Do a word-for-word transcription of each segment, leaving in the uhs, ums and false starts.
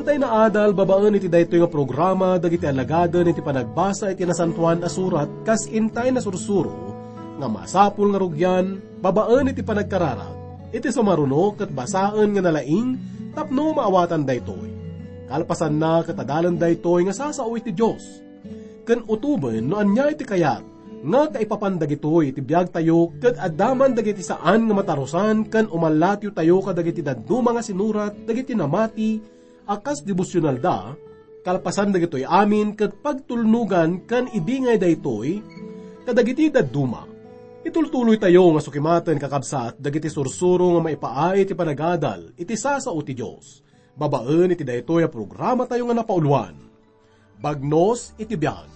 Ngantay na adal, babaan iti daytoy nga programa, dagiti alagadan iti panagbasa iti nasantuan a surat, kas intay na sursuro, nga masapul nga rugyan, babaan iti panagkararag, iti sumarunok at basaan nga nalaing, tapno maawatan daytoy. Kalpasan na katadalan daytoy nga sasao iti Diyos. Ken utuben no anya iti kayat, nga kaipapandag itoy iti biyag tayo, ket adaman dagiti saan nga matarusan, ken umalatyo tayo kadagiti daduma nga sinurat, dagiti namati, akas devosyonal da, kalpasan dagitoy amin, ket pagtulnugan, ken ibingay daytoy, kadagiti daduma. Itultuloy tayo nga sukimaten kakabsat, dagiti sursuro nga maipaay iti panagadal, iti sasao ti Diyos. Babaan iti daytoy a programa tayo nga napauluan. Bagnos iti biyag.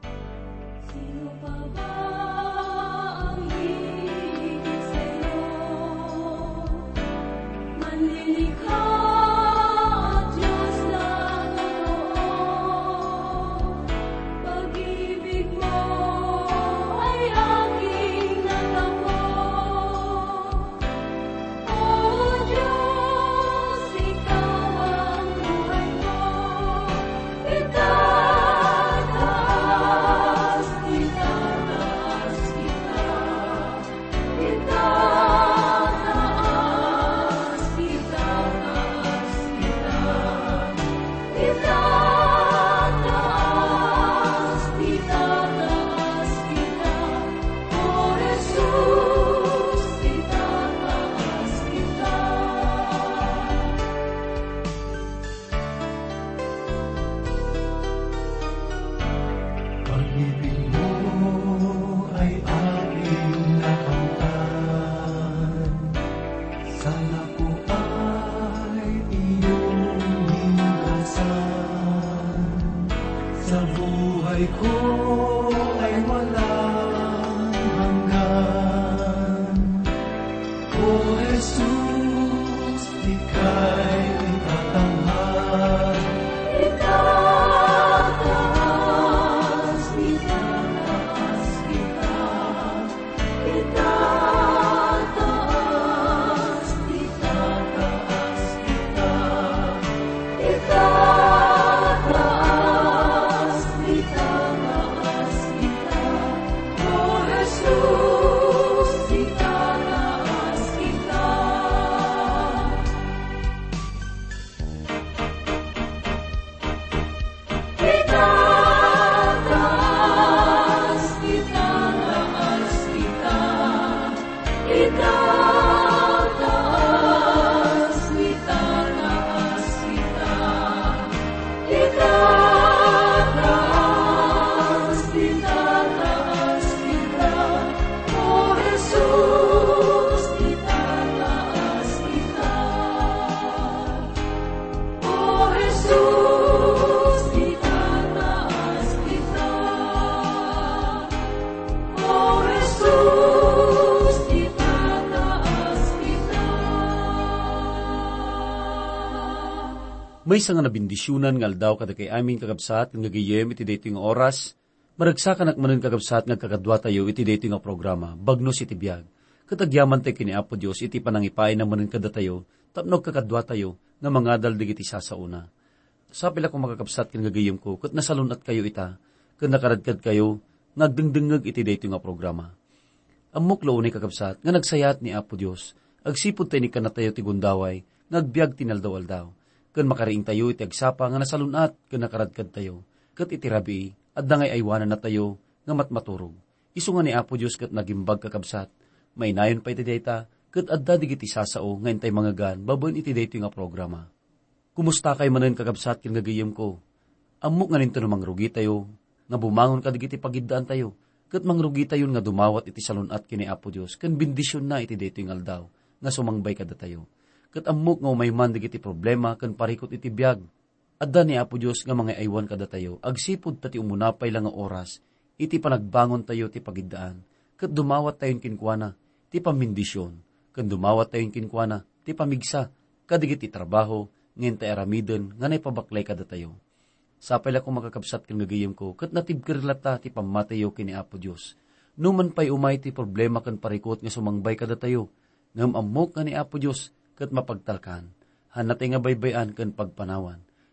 May nga nabindisyonan nga aldaw kada kay amin kakabsat, nga gagayem iti daytoy nga oras, maragsakan akmanen kakabsat nga kakadwa tayo iti daytoy nga programa, bagnos iti biyag. Katagyaman tayo kini Apo Diyos, iti panangipay na manen kada tayo, tapnog kakadwa tayo, nga mga daldig iti sasauna. Sapil ako makakabsat kin gagayem ko, kat nasalunat kayo ita, kat nakaradkad kayo, nagdengdengag iti daytoy nga programa. Amok lo ni kakabsat, nga nagsayat ni Apo Diyos, agsipod tayo ni kanatayo ti gundaway, ngagbiag tinaldaw-aldaw. Kan makariing tayo iti agsapa nga nasalunat, kan nakaradkad tayo, kat iti rabi, at dangay aywanan na tayo, nga matmaturog. Isu nga ni Apo Diyos kat nagimbag kakabsat, may nayon pa iti dayta, kat adda digiti sasao, nga intay mga gan, babon iti dayto nga programa. Kumusta kay manen kakabsat kin gagayem ko? Amok nga ninto namang rugi tayo, nga bumangon ka digiti pagidaan tayo, kat mangrugi tayo nga dumawat iti salunat kini Apo Diyos, kan bindisyon na iti dayto nga aldaw, nga sumangbay kada tayo. Kat amok nga umayman digiti problema kan parikot iti biyag. Adda ni Apo Diyos nga mga aywan kada tayo, agsipod tati umunapay lang nga oras, iti panagbangon tayo ti pagidaan. Kat dumawat tayon kinkwana, ti pamindisyon. Kat dumawat tayon kinkwana, ti pamigsa, kadigiti trabaho, ngayon tayo aramiden, nga naipabaklay kada tayo. Sapay lang kung makakabsat kang gagayim ko, kat natibkirlata ti pamatayo kini Apo Diyos. Numan pa'y umay ti problema kan parikot nga sumangbay kada tayo, ngam amok nga ni Apo Diyos, kat mapagtalkan, hanatay nga baybayan kan pagpanawan.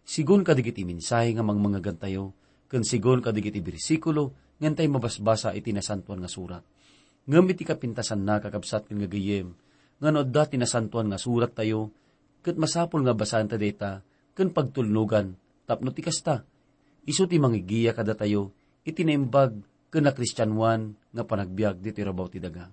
sigon kadigiti mensahe nga mangmangagan tayo, ken sigon kadigiti bersikulo, ngantay mabasbasa iti nasantuan nga surat. Ngem iti kapintasan na kakabsat ken gagayem, nga no dati nasantuan nga surat tayo, ket masapul nga basahan ta deta, ken pagtulnugan, tapno ti kasta. Isu ti mangigiya kada tayo, iti naimbag, ken na Kristiyanwan nga panagbiag diti rabaw ti daga.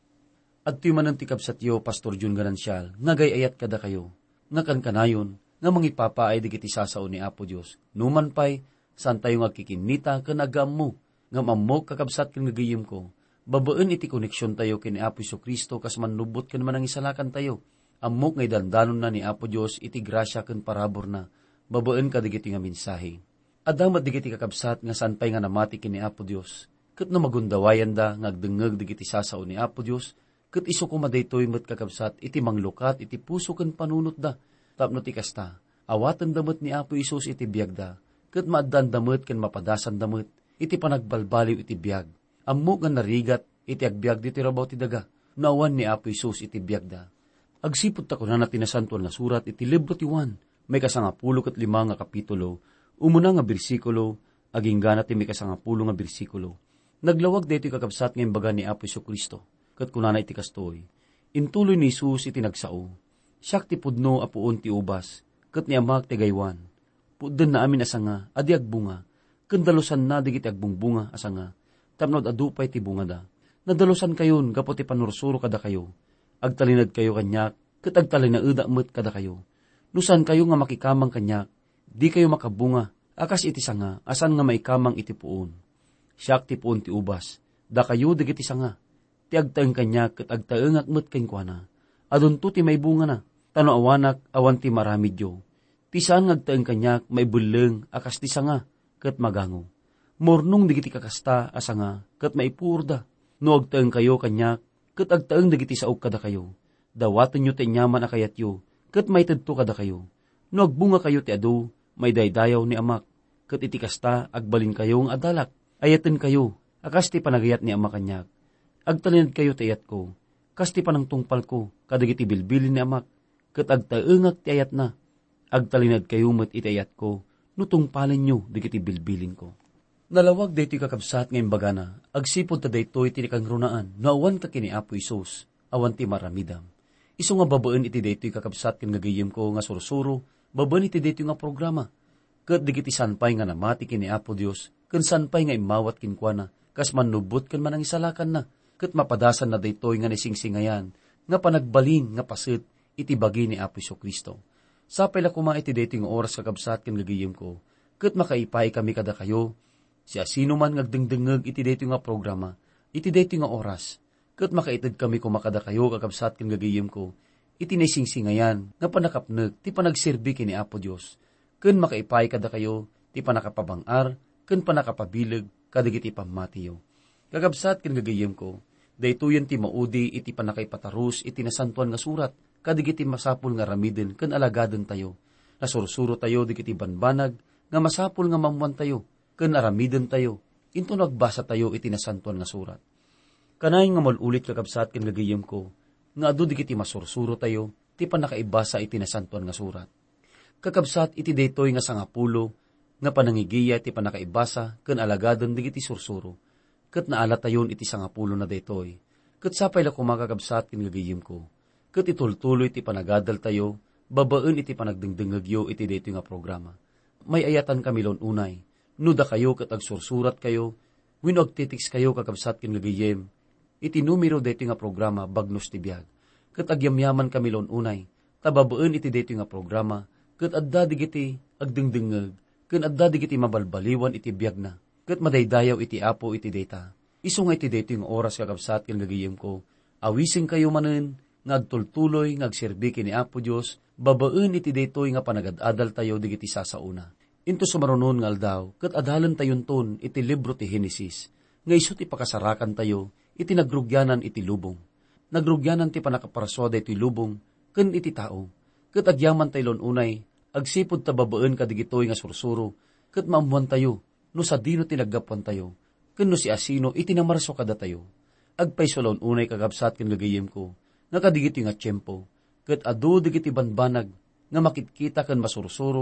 At ti manan ti kabsatyo, Pastor Jun Ganansyal, nga gayayat kada kayo, nga kankanayon, nga mangipapaay digiti sasao ni Apo Dios. Numan pay, saan tayo nga kikinita, ken agam mo, nga mamok kakabsat ken gagayem ko, babaan iti koneksyon tayo ken ni Apo Jesu-Kristo, kas manlubot ken manang isalakan tayo. Amok ngay dandanon na ni Apo Dios, iti grasya ken parabor na, babaan kadigiti nga mensahe. Adamat digiti kakabsat, nga saan pay nga namati ken ni Apo Dios, ket no magundawayan da, nga agdengeg digiti sasao ni Apo Dios, ket isu ko madaytoy met kakabsat, iti manglukat, iti puso ken panunot da, tapno ti kasta, awatan damet ni Apo Isus iti biag da, ket maaddan damet ken mapadasan damet, iti panagbalbaliw iti biag. Ammo nga narigat, iti agbiag diti rabaw ti daga, naawan ni Apo Isus iti biag da. Agsipot ta kunan na tinasantuan na surat, iti libro ti Juan, may kasangapulo ket lima nga kapitulo, umuna nga bersikulo, aging gana ti may kasangapulo nga bersikulo. Naglawag dito kakabsat nga imbaga ni Apo Jesu-Kristo, ket kunana iti kastoy, intuloy ni Isus iti nagsao, siyak ti pudno a puon ti ubas, ket ni amak ti gaywan, pudden na amin asanga, adi agbunga, ken dalusan na digiti agbungbunga asanga, tapnod adupay ti bunga da, nadalusan kayon, gapo ti panursuro kada kayo, agtalinad kayo kanyak, ket agtalinaeda met kada kayo, nusan kayo nga makikamang kanyak, di kayo makabunga, akas iti sanga, asan nga maikamang iti puon, siyak ti puon ti ubas, da kayo digiti sanga, ti agtaeng kanyak, ket agtaeng akmet kenkwana, adunto ti may bunga na, tano awanak, awan ti maramidyo, ti saan ngagtaeng kanyak, may buleng, akas ti sanga, ket magango. Mornong digiti kakasta, asanga, ket maipurda, no agtaeng kayo kanyak, ket agtaeng digiti saog kada kayo, dawaten nyo ti nyaman akayatyo, ket may tedto kada kayo, no agbunga kayo ti adu, may daydayaw ni amak, ket iti kasta, agbalin kayong adalak, ayaten kayo, akas ti panagayat ni amak kanyak, agtalinad kayo ti ayat ko, kas ti panang tungpal ko, kadagiti bilbilin ni amak, ket agtaengak ti ayat na, agtalinad kayo met iti ayat ko, no tungpalin nyo, digiti bilbilin ko. Nalawag daytoy kakabsat nga imbaga na, agsipod ta daytoy ti kangrunaan, no awan ka kini Apo Isus, awan ti maramidam. Isu nga babaan iti daytoy kakabsat ken gagayem ko nga sursuro, babaan iti daytoy nga programa, ket digiti sanpay nga namati kini Apo Dios, ken sanpay nga imawat kinkwana, kas manubot ken manang isalakan na, ket mapadasan na daytoy nga nisingsingayan, nga panagbalin nga paset iti bagi ni Apo Jesu-Kristo. Sapay la kuma iti daytoy nga oras kakabsat ken gagayem ko, ket makaipay kami kada kayo, siya sino man ngagdengdengeg iti daytoy nga programa, iti daytoy nga oras, ket makaited kami kumakada kayo kakabsat ken gagayem ko, iti nisingsingayan nga panakapneg ti panagserbi kini Apo Dios, ken makaipay kada kayo ti panakapabangar ken panakapabileg kadagiti pammatiyo. Kakabsat ken gagayem ko, daytoyen ti maudi iti panakaipatarus iti nasantuan nga surat, kadagiti masapul nga ramiden ken alagaden tayo, nasursuro tayo digiti banbanag nga masapul nga mamuan tayo, ken aramiden tayo, into nagbasa tayo iti nasantuan nga surat. Kanay nga malulit kakabsat ken gagayem ko, nga adu digiti masursuro tayo, ti panakaibasa iti nasantuan nga surat. Kakabsat iti daytoy nga sangapulo, nga panangigiya ti panakaibasa, ken alagaden digiti sursuro, ket naala tayon iti sangapulo na daytoy, ket sapay la kumakakabsat ken gagayem ko, ket itultuloy ti panagadal tayo, babaan iti panagdengdengegyo iti daytoy nga programa. May ayatan kami lon unay, nuda kayo ket agsursurat kayo, wenno agtitiks kayo kakabsat ken gagayem, iti numero daytoy nga programa bagnos ti biag. Ket agyamyaman kami lon unay, tababaan iti daytoy nga programa, ket adda digiti agdengdengeg, ken adda digiti mabalbaliwan iti biag na, ket madaydayaw iti Apo iti dayta. Isu nga iti daytoy nga oras kakabsat ken gagayem ko, awising kayo manen, nga agtultuloy nga agserbi kini Apo Dios, babaan iti daytoy nga panagad-adal tayo digiti sasauna. Into sumarunon nga aldaw, ket adalan tayon ton iti libro ti Henesis, nga isu ti pakasarakan tayo, iti nagrugyanan iti lubong. Nagrugyanan ti panakaparaswa iti lubong, ken iti tao, ket agyaman tayo lon unay, agsipod ta babaan kadigitoy nga sursuro, ket maamuan tayo, no sa dino tinaggapuan tayo, ken no si asino iti namarso kada tayo. Agpayso lon unay kagabsat ken gagayem ko, nga kadigitoy nga tiyempo, ket adu digiti banbanag, nga makitkita ken masursuro,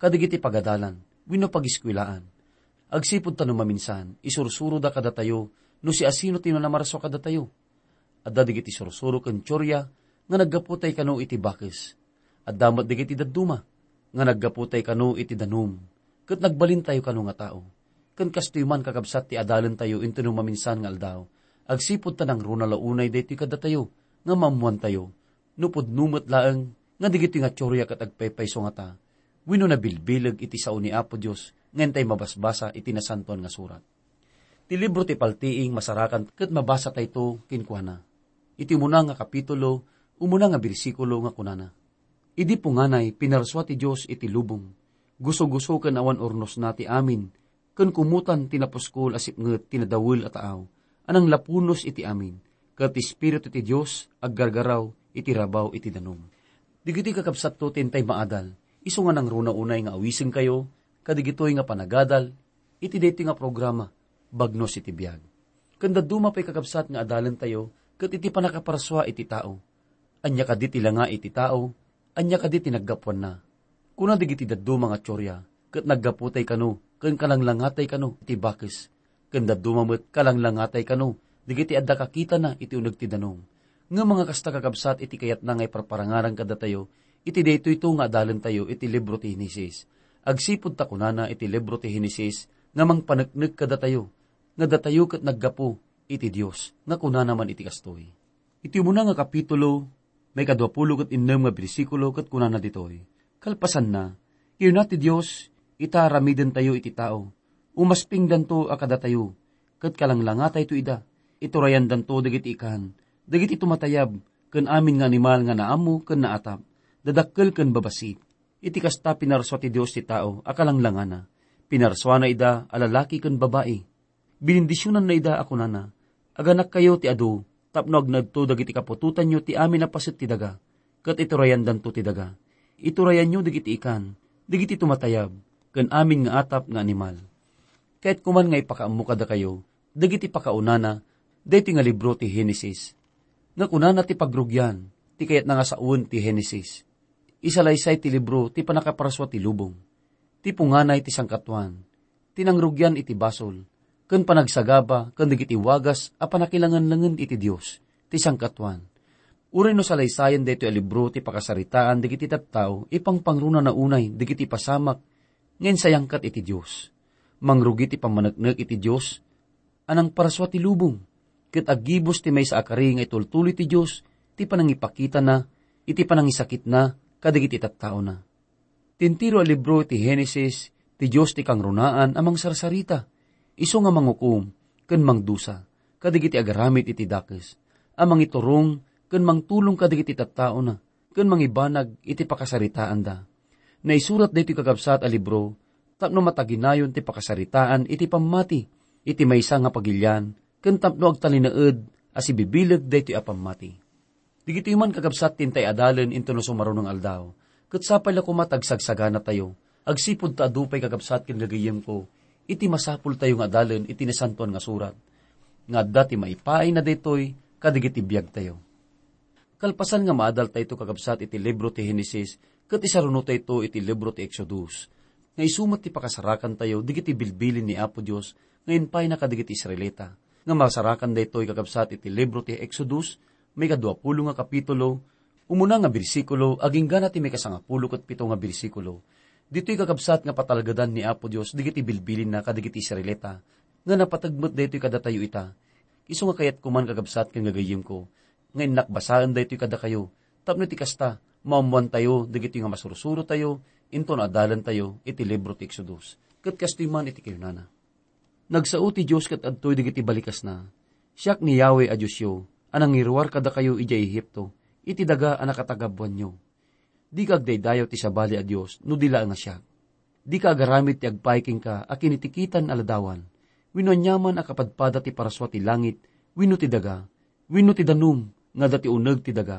kadigiti pagadalan, wenno pagiskwilaan. Agsipud ta no maminsan, isursuro da kada tayo, no si asino tino na maraso kada tayo. Adda digiti sursuro ken tsorya, nga naggaputay kano iti bakes. Adda mat digiti dadduma, nga naggaputay kano iti danum. Ket nagbalin tayo kano nga tao. Ken kastoy man kakabsat ti adalan tayo into no maminsan nga aldaw. Agsipud ta nang runa launay daytoy kada tayo, nga mamuan tayo. Nupod numot laeng, nga digiti nga tsorya ket agpaypayso nga ta. Wenno na bilbileg iti sao ni Apo Dios, ngentay mabasbasa iti nasantuan nga surat. Ti libro ti paltiing masarakan ket mabasa tayto kinkuana. Iti muna nga kapitulo, umuna nga bersikulo nga kunana. Idi punganay pinarswa ti Dios iti lubong. Guso-guso ken awan ornos na ti amin, ken kumutan tinapuskol asip nget tinadawel at aaw. Anang lapunos iti amin, ket Espiritu ti Dios aggargaraw iti rabaw iti danum. Digiti kakabsat to tintay maadal, iso nga nang runa unay nga awising kayo, kadigitoy nga panagadal, iti deti nga programa, bagnos iti biyag. Kanda dumapay kakabsat nga adalan tayo, ket iti panakaparaswa iti tao. Anya kaditi langa iti tao, anya kaditi naggapuan na. Kuna digiti daddu mga tsorya, ket naggaputay kano, ken kalanglangatay kano iti bakes. Ken daddu mamet kalanglangatay kano, digiti adda kakita na iti uneg ti danong. Nga mga kasta kakabsat iti kayat na ngay parparangarang kada tayo, iti dayto ito nga adalan tayo iti libro ti Henesis. Agsipud ta kunana iti libro ti Henesis, nga mang paneknek kada tayo, nga datayo ket naggapo iti Dios, nga kunana man iti kastoy. Iti muna nga kapitulo, may kadwapulo ket innem nga bersikulo ket kunana ditoy. Kalpasan na, iyon na ti Dios, itaramiden tayo iti tao, umasping danto akada tayo, ket kalanglangatay to ida, iturayan danto dagiti ikan, dagiti tumatayab, ken amin nga animal nga naamu ken naatap, dadakkel ken babasi. Iti kasta pinarswa ti Dios ti tao, akalanglangana. Pinarswa na ida, alalaki ken babae. Binindisyonan na ida ako nana. Aganak kayo ti adu, tapno agnadto dagiti kapututan nyo ti amin na pasit ti daga. Ket iturayan danto ti daga. Iturayan nyo dagiti ikan, dagiti tumatayab, ken amin nga atap nga animal. Kahit kuman nga ipakaamu kada kayo, dagiti pakaunana, daytoy nga libro ti Henesis. Nga kunana ti pagrugyan, ti kayat na nga saun ti Henesis. Isalaysay ti libro ti panakaparaswa ti lubong. Ti punganay ti sangkatuan. Tinangrugyan iti basol. Ken panagsagaba, ken digiti wagas, a panakilangan-langan iti Dios. Ti sangkatuan. Uray no salaysayan dito a libro ti pakasaritaan digiti tattao, ipang pangruna na unay, digiti pasamak, ngayon sayangkat iti Dios. Mangrugi ti pamanagnek iti Dios, anang paraswa ti lubong. Ket aggibos ti may sa akari nga itultuloy ti Dios, ti panangipakita na, iti panangisakit na, kadigiti tattao na. Tintiro a libro ti Henesis, ti Dios ti kangrunaan amang sarsarita, iso nga mangukum, ken mangdusa, kadigiti agaramit iti dakes, amang iturong, ken mangtulong kadigiti tattao na, ken mangibanag iti pakasaritaan da. Naisurat da iti kakabsat a libro, tapno mataginayon ti pakasaritaan iti pamati, iti maysa nga pagilyan, ken tapno agtalinaed, as ibibilag da iti apamati. Digiti man kakabsat tintay adalan into no sumarunong aldaw. Ket sapay la kumatagsagsagana tayo. Agsipud ta adupay kakabsat ken gagayem ko. Iti masapul tayo nga adalan iti nasantuan nga surat. Nga dati maipaay na daytoy kadigiti biag tayo. Kalpasan nga maadal tayo kakabsat iti libro ti Henesis ket isaruno tayo iti libro ti Exodus. Nga isumat ti pakasarakan tayo digiti bilbilin ni Apo Dios ngayon pay na kadigiti Israelita. Nga masarakan daytoy kakabsat iti libro ti Exodus may kadwapulo nga kapitulo, umuna nga bersikulo, aging gana ti may kasangapulo ket pito nga bersikulo. Dito'y kakabsat nga patalgadan ni Apo Dios, digiti bilbilin na kadigiti Israelita, nga napatagmet daytoy kada tayo ita. Iso nga kayat kuman kakabsat kang gagayim ko, ngayon nakbasaan daytoy kada kayo, tapno ti kasta, maamuan tayo, digiti nga masursuro tayo, into na adalan tayo, iti libro ti Exodus. Ket kastoy man iti kayo nana. Nagsao ti Dios ket adtoy digiti balikas na, siyak ni Yahweh a Dios yo, anang iruwar kada kayo ija Ehipto, iti daga ang nakatagabuan nyo. Di ka agdaydayaw ti sabali a Diyos, no dila nga siya. Di ka agaramit ti agpaiking ka, a kinitikitan aladawan. Wino nyaman a kapadpada ti paraswa ti langit, wino ti daga, wino ti danum, nga dati uneg ti daga.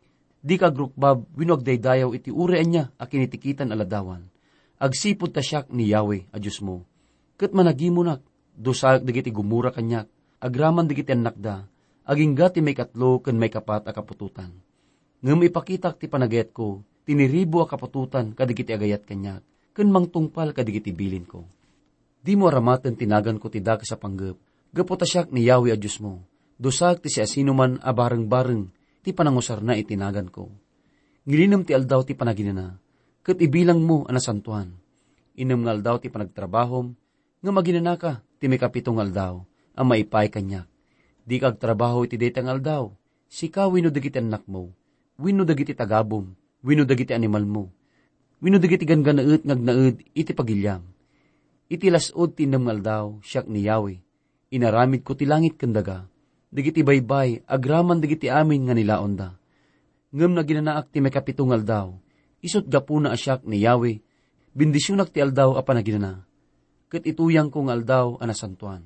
Di ka agrukbab, wino agdaydayaw iti urean niya, a kinitikitan aladawan. Agsipod ta siyak ni Yahweh a Diyos mo. Ket managimunak, dosa digiti gumura kanyak, agraman digiti anak da, aging gati may katlo ken may kapat a kapututan. Ngem ipakitak ti panagayat ko, tiniribo a kapututan kadigiti agayat kanyak, ken mangtungpal kadigiti bilin ko. Di mo aramaten tinagan ko ti daka sa panggep, gapota siyak ni Yahweh a Diyos mo, dosag ti si asino man a bareng-bareng, ti panangusar na itinagan ko. Ngilinam ti aldaw ti panaginana, ket ibilang mo anasantuan. Inem nga aldaw ti panagtrabahom, nga maginana ka, ti may kapitong aldaw, ang maipay kanyak. Di kag trabaho iti detang aldaw, sika wino dagiti anak mo, wino dagiti tagabom, wino dagiti animal mo, wino dagiti ganganaet ngagnaed iti pagilyam. Iti lasod ti inem nga aldaw, siyak ni Yahweh, inaramid ko ti langit kendaga, dagiti baybay, agraman dagiti amin nga nilaon da. Ngem na ginanaak ti may kapitong aldaw, isot gapuna asyak ni Yahweh, bindisyonak ti aldaw a panaginana, ket ituyang kong aldaw anasantuan.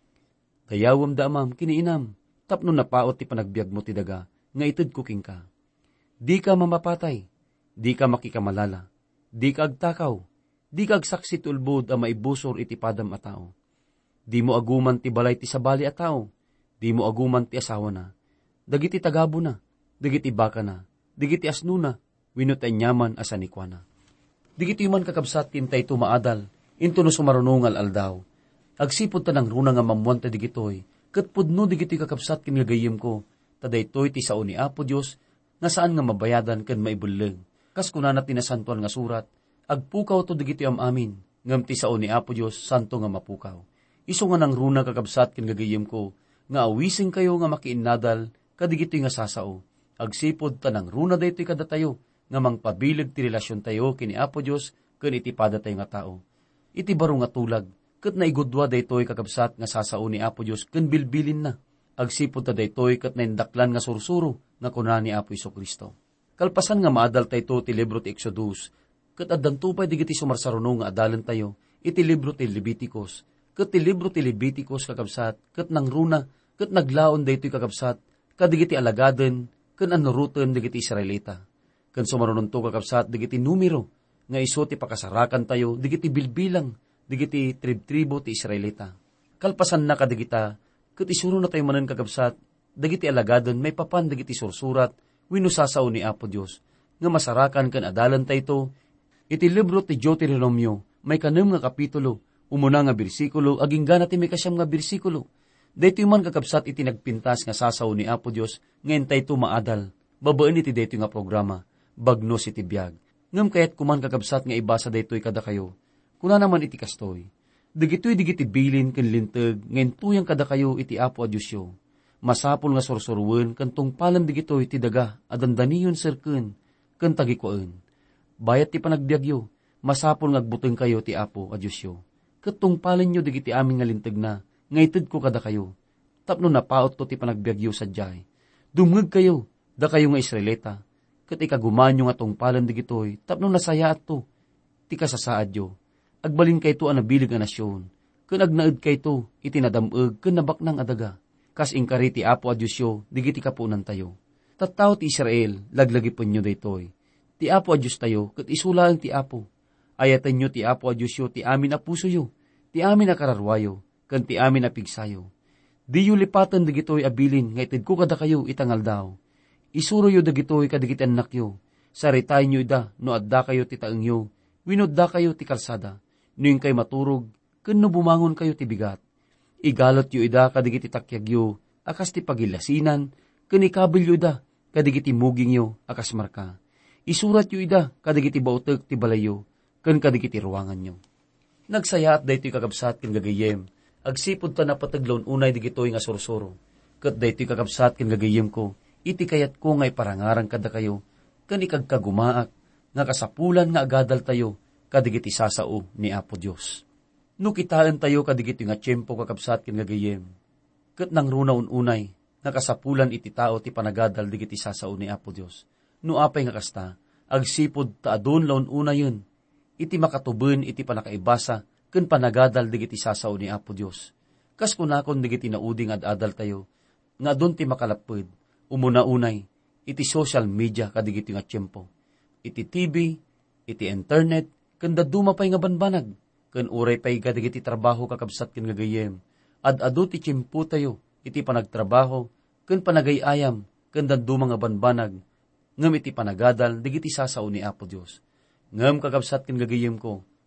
Kayawam da amam kiniinam, tapno napaot ti panagbiag mo ti daga, nga ited kuking ka. Di ka mamapatay, di ka makikamalala, di ka agtakaw, di ka agsaksi tulbod a maibusor iti padam a tao. Di mo aguman ti balay ti sabali a tao, di mo aguman ti asawa na, dagiti tagabo na, dagiti baka na, dagiti asno na, wenno ti anyaman a sanikwana. Digiti man kakabsat tintay tumaadal, into no sumarunungal aldaw. Agsipod ta ng runa nga mamuan ta digitoy, ket pudno digiti kakabsat kinagayim ko, taday toy ti sao ni Apo Dios, nga saan nga mabayadan ken maibulleng. Kas kunana tinasantuan nga surat, agpukaw to digiti am amin, ngem ti sao ni Apo Dios, santo nga mapukaw. Isu nga nang runa kakabsat kinagayim ko, nga awising kayo nga makiinnadal, kadigiti nga sasao. Agsipod ta ng runa daytoy kadatayo, nga mangpabilig ti relasyon tayo kini Apo Dios, ken iti padatay nga tao. Iti baro nga tulag, ket naigudwa daytoy kakabsat nga sasao ni Apo Dios ken bilbilin na. Agsipod ta daytoy ket naindaklan nga sursuro nga kuna ni Apo Jesu-Kristo. Kalpasan nga maadal tayo ti libro ti Exodus, ket addan tupay digiti sumarsaruno nga adalan tayo iti libro ti Leviticus, ket ti libro ti Leviticus kakabsat ket nangruna ket naglaon daytoy kakabsat kadigiti alagaden ken anuruten digiti Israelita. Ken sumarunon to kakabsat digiti numero nga isu ti pakasarakan tayo digiti bilbilang digiti trib-tribo ti Israelita. Kalpasan na kadigita, ket isuro na tayo manen kakabsat, dagiti alagadon may papan dagiti sursurat, wenno sasao ni Apo Dios, nga masarakan ken adalan tayo iti libro ti Deuteronomio, may kanem nga kapitulo, umuna nga bersikulo, aging gana ti may kasyam nga bersikulo. Daytoy man kakabsat iti nagpintas nga sasao ni Apo Dios, ngayon tayo maadal, babaan iti daytoy nga programa, bagnos iti biag. Ngem kayat kuman kakabsat nga ibasa daytoy kada kayo, kuna naman iti kastoy, digito'y digiti bilin ken linteg, ngayon tuyang kada kayo iti Apo a Diyos yo. Masapol nga sorsorwen, ken tungpalan digito'y ti daga, adandaniyon serken, ken tagikuan. Bayat ti panagbiagyo, masapol nga agbuteng kayo ti Apo a Diyos yo. Ket tungpalan nyo digiti amin nga linteg na, ngaited ko kada kayo. Tapno napaot to ti panagbiagyo sadyay. Dumngeg kayo, da kayo nga Israelita, ket ikagumanyo nga tungpalan digito'y, tapno nasayaat to, ti kasasaad yo. Agbalin kay to anabilig a nasyon, ken agnaed kay to, iti nadameg, ken nabaknang adaga, kas ingkari ti Apo a Diyos yo, digiti kapunan tayo. Tattao ti Israel, laglagipon nyo daytoy. Ti Apo a Diyos tayo, ket isulaan ti Apo. Ayatan nyo ti Apo a Diyos yo, ti amin a puso yo, ti amin a kararwayo, ken ti amin a pigsayo. Di yu lipatan digitoy abilin, nga ited ko kada kayo itangal daw. Isuro yo dagitoy kadigiti anak yo, saritay nyo ida, no adda kayo ti taeng yo, winodda kayo ti kalsada. Nuing kay maturog, ken no bumangon kayo ti bigat. Igalot yu ida kadigiti takyag yu, akas ti pagilasinan, ken ikabil yu ida kadigiti muging yu, akas marka. Isurat yu ida kadigiti bauteg ti balayo, ken kadigiti ruangan yu. Nagsayaat daytoy kakabsat ken gagayem, agsipod ta napataglon unay digitoy nga sursuro. Ket daytoy kakabsat ken gagayem ko, iti kayat ko ngay parangarang kada kayo, ken ikagkagumaak, nga kasapulan nga agadal tayo, kadigiti sasao ni Apo Dios. No kitaan tayo kadigiti nga tiyempo kakabsat ken gagayem, ket nang runa ununay, nga kasapulan iti tao ti panagadal digiti sasao ni Apo Dios. No apay nga kasta, agsipod ta adun laun unayon, iti makatuben iti panakaibasa, ken panagadal digiti sasao ni Apo Dios. Kas kunakon digiti nauding ad-adal tayo, nga adun ti makalaped, umuna unay, iti social media kadigiti nga tiyempo, iti T V, iti internet, ken daduma pay nga banbanag, ken uray pay kadigiti trabaho kakabsat ken gagayem, ad-adu ti tiyempo tayo, iti panagtrabaho, ken panagayayam, ken daduma nga banbanag, ngem iti panagadal, digiti sasao ni Apo Dios. Ngem kakabsat ken gagayem ko,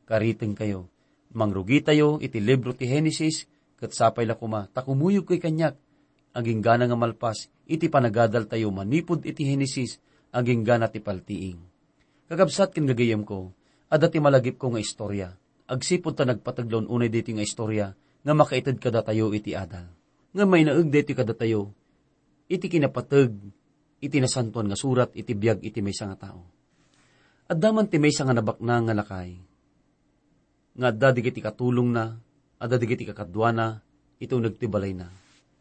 Kariteng kayo. Mangrugi tayo iti libro ti Henesis, ket sapay la kuma, takumuyog ko'y kanyak. Aging gana nga malpas, iti panagadal tayo manipod iti Henesis, aging gana ti paltiing. Kakabsat kin gagayem ko, adati malagip ko nga istorya. Agsipod ta nagpataglon unay dito nga istorya, nga makaitid kada tayo iti adal. Nga may naag dito kada tayo, iti kinapatag, iti nasantuan nga surat, iti biyag, iti maysa nga tao. At daman ti maysa nga nabakna nga lakay, nga adda digiti katulong na, adda digiti kakadwa na, itong nagtibalay na.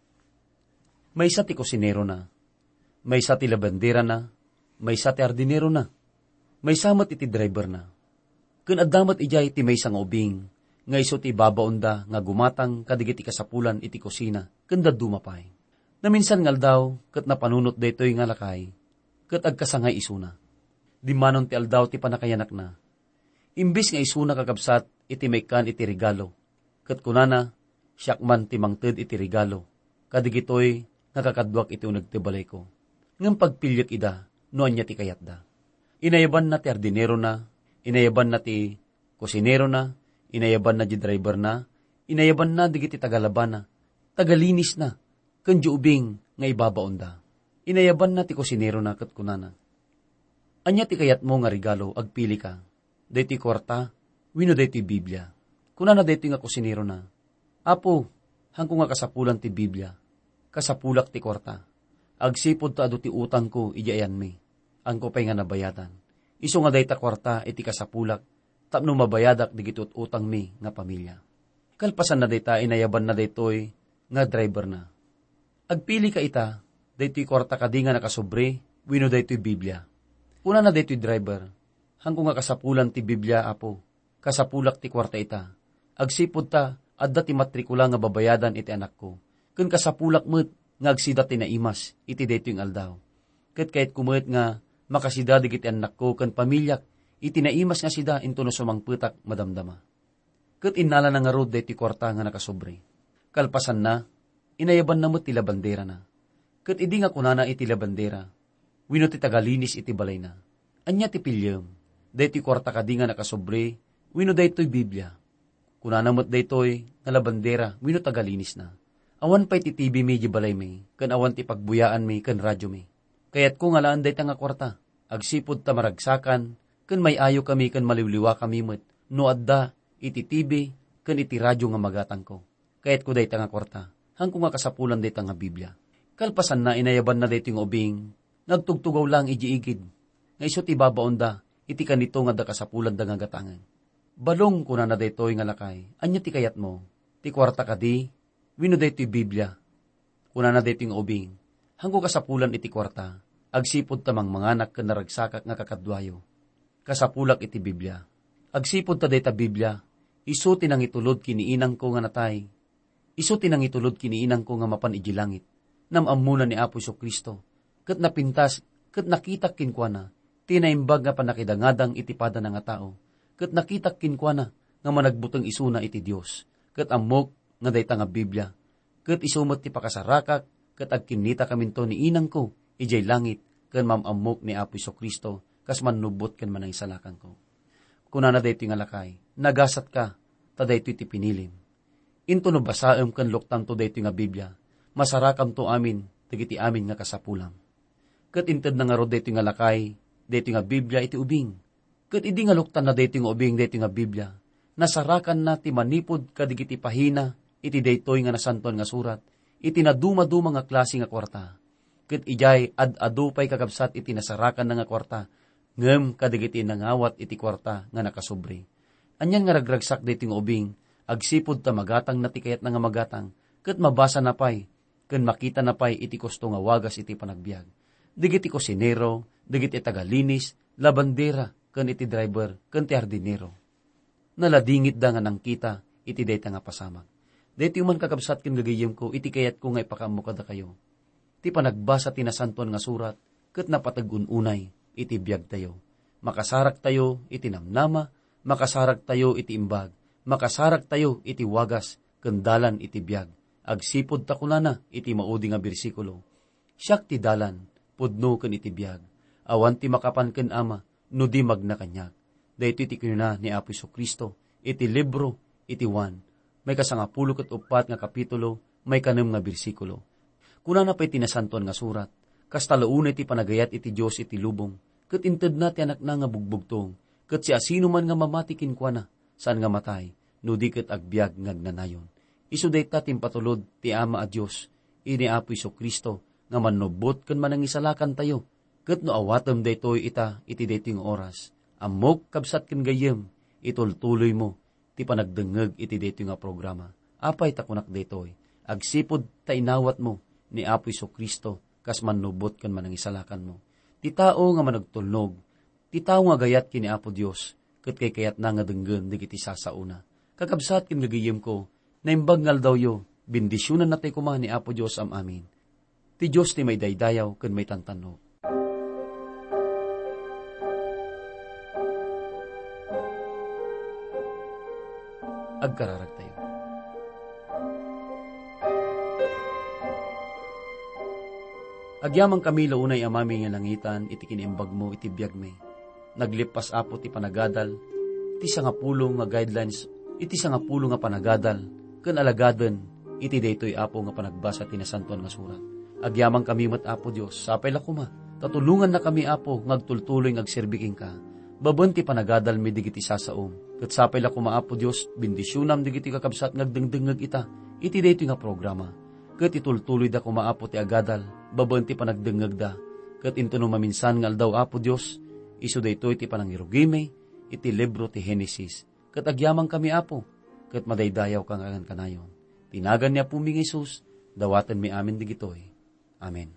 Maysa ti kusinero na, maysa ti labandera na, maysa ti hardinero na, maysa met iti driver na. Kun addamat ijay ti maysa nga ubing, nga iso ti babaonda nga gumatang kadigiti kasapulan iti kusina, kanda dumapay. Naminsan ngal daw, kat napanunot daytoy nga lakay, kat agkasangay isuna. Di manon ti aldaw ti panakayanak na. Imbis nga isuna kakabsat, iti maykan iti regalo. Kat kunana, siyakman ti mangted iti regalo. Kadigitoy, nakakadwak iti unag ti balay ko. Ngam pagpilyak ida, noan niya ti kayat da. Inayaban na ti hardinero na, inayaban na ti kusinero na, inayaban na di driver na, inayaban na digiti tagalaban na, tagalinis na, kanjo ubing nga ibabaon da. Inayaban na ti kusinero na kat kunana. Anya ti kayat mo nga regalo, agpili ka. Deti kwarta, wino deti Biblia. Kunana deti nga kusinero na. Apo, hangko nga kasapulan ti Biblia. Kasapulak ti kwarta. Agsipod ta adu ti utang ko, ijayan mi. Angko pa'y nga nabayadan. Iso nga dayta kwarta, iti kasapulak. Tapno mabayadak digitut utang mi nga pamilya. Kalpasan na dayta, inayaban na daytoy nga driver na. Agpili ka ita, daytoy kwarta kadi nga nakasobre, wino daytoy Biblia. Una na daytoy driver, hangko nga kasapulan ti Biblia, apo, kasapulak ti kwarta ita. Agsipod ta, adda ti matrikula nga babayadan iti anak ko. Kun kasapulak met, nga agsida ti naimas, iti daytoy ng aldaw. Ket kahit kumet nga, makasida digiti anak ko, kan pamilyak, iti naimas nga sida, into no sumangputak madamdama. Ket inala na nga rod daytoy kwarta nga nakasobre. Kalpasan na, inayaban na met ti labandera na. Ket idi nga kunana iti labandera, wino ti tagalinis iti balay na. Anya ti pilyem, daytoy kwarta kadi nga nakasobre, wino daytoy Biblia. Kunana met daytoy nga labandera, wino tagalinis na. Awan pa'y ti T V mi di balay mi, kan awan ti pagbuyaan mi, kan radyo mi. Kayat ko nga laan dayta nga kwarta, agsipod ta maragsakan, kan may ayo kami, kan maliwliwa kami met, no adda, iti T V, kan iti radyo nga magatang ko. Kayat ko dayta nga kwarta, hangko nga kasapulan dayta nga Biblia. Kalpasan na inayaban na dayto nga ubing, nagtugtugaw lang ijiigid, nga iso ti babaonda, iti kanito nga da kasapulan da nga gatangan. Balong kuna na daytoy nga lakay, anya ti kayat mo, ti kwarta kadi, wino daytoy Biblia. Kuna na daytoy nga ubing, hangko kasapulan iti kwarta, agsipod tamang manganak ken naragsakak nga kakadwayo. Kasapulak iti Biblia. Agsipod ta dayta Biblia, isu tinang itulod kiniinang ko nga natay. Isu tinang itulod kiniinang ko nga mapan iji langit. Namamuna ni Apo Kristo, ket napintas, ket nakitak kinkwana, tinaimbag nga panakidangadang iti pada nga tao, ket nakitak kinkwana nga managbuteng isuna iti Dios, ket ammok nga dayta nga Biblia, ket isumot ti pakasarakak, ket agkinita kaminto ni inang ko, ijay langit, ken mamamok ni Apo Kristo, kas manubot ken manang isalakan ko. Kunana daytoy nga lakay, nagasat ka, ta daytoy ti pinilim. Into no basaem ken luktam to daytoy nga Biblia, masarakam to amin, dagiti amin nga kasapulam. Ket inted na nga rod daytoy nga lakay, daytoy nga Biblia iti ubing. Ket idi nga luktan na daytoy nga ubing daytoy nga Biblia, nasarakan na ti manipod kadigiti pahina, iti daytoy nga nasanton nga surat, iti naduma-duma nga klase nga kwarta. Ket ijay ad-adu pay kakabsat iti nasarakan na nga kwarta, ngem kadigiti nangawat iti kwarta nga nakasobre. Anyan nga ragragsak daytoy nga ubing, agsipod ta magatang na ti kayat na nga magatang, ket mabasa na pay, ken makita na pay iti kosto nga wagas iti panagbiag. Digiti kusinero, digiti tagalinis, labandera, ken iti driver, ken ti hardinero. Naladingit da nga nang kita, iti dayta nga pasamag. Daytoy man kakabsat ken gagayem ko, iti kayat ko nga ipakaammo kada kayo. Ti panagbasa ti nasantuan nga surat, ket napatagun-unay, iti biag tayo. Makasarak tayo, iti namnama, makasarak tayo, iti imbag, makasarak tayo, iti wagas, ken dalan iti biag. Agsipod ta kunana, iti maudi nga bersikulo. Siak ti dalan, pudno ken iti biag. Awan ti makapan ken ama, no di magnakanyak. Dahito iti kinuna ni Apo Kristo, iti libro, iti Juan. May kasangapulo ket upat nga kapitulo, may kanem nga bersikulo. Kuna na pa'y tinasantuan nga surat, kas talauna iti panagayat iti Diyos iti lubong, ket inted na ti anak na nga bugbugtong, ket si asino man nga mamatikin kwa na, saan nga matay, no di ket agbyag ngagnanayon. Isu dayta timpatulod ti Ama a Diyos, ini Apo Kristo, nga manubot ken manangisalakan tayo, ket no awatem daytoy ita iti daytoy nga oras, amok kabsat ken gayem, itultuloy mo, ti panagdengeg iti daytoy nga programa. Apay takunak daytoy, agsipod ta inawat mo, ni Apo Kristo, kas manubot ken manangisalakan mo. Ti tao nga managtulnog, ti tao nga gayat kini Apo Dios, ket kay kayat na nga denggen digiti sasauna. Kakabsat ken gagayem ko, naimbag ngal daw yo, bendisyonan natay kuma ni Apo Dios am amin. Ti Dios ti may daydayaw ken may tantanog. Agkararag tayo. Agyamang kami launay amami nga langitan, iti kiniimbag mo, iti biyag me. Naglipas apo ti panagadal, iti sangapulo nga guidelines, iti sangapulo nga panagadal, ken alagaden, iti daytoy apo nga panagbasa ti nasantuan nga surat. Agyamang kami met Apo Dios, sapay la kuma, tatulungan na kami apo, ngagtultuloy ngagserbiking ka. Baben ti panagadal mi digiti sasaom, ket sapay la kuma Apo Dios, bendisyonam digiti kakabsat ngagdengdengeg ita, iti daytoy nga programa. Ket itultuloy da kumaapo ti agadal, baben ti panagdengeg da, ket into no maminsan nga aldaw Apo Dios, isu daytoy ti panangirugime, iti libro ti Genesis. Ket agyamang kami apo, ket madaydayaw kang agan kanayon. Tinagan niya po ming Isus, dawaten mi amin digitoy. Amen.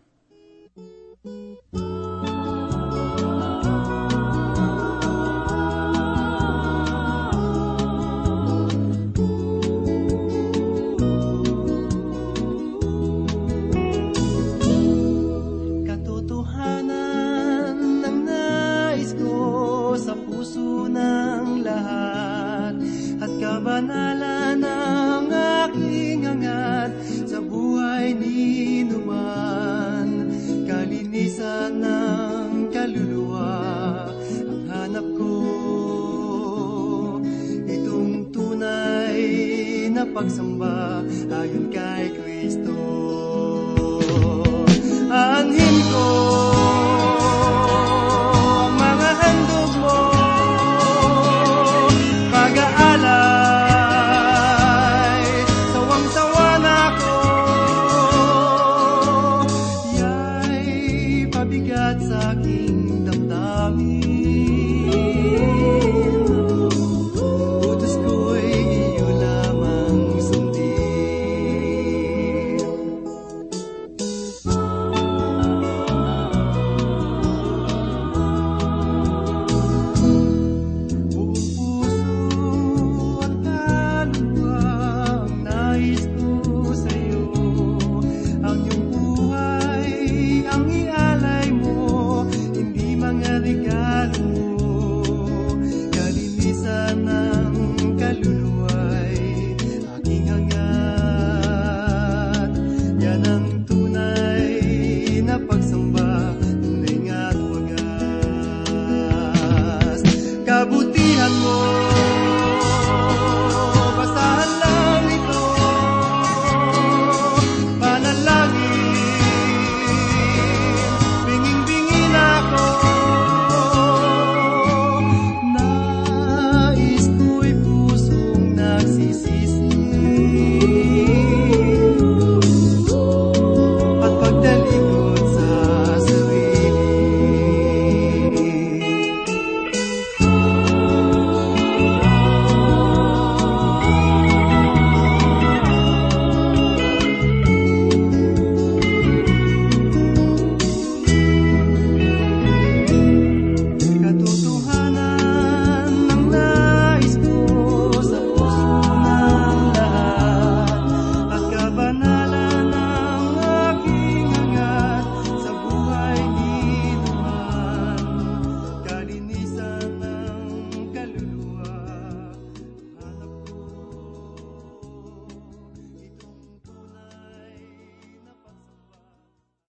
Kabanalan ng aking hangat sa buhay ni numan, kalinisan ng kaluluwa ang hanap ko. Itong tunay na pagsamba ayon kay Kristo.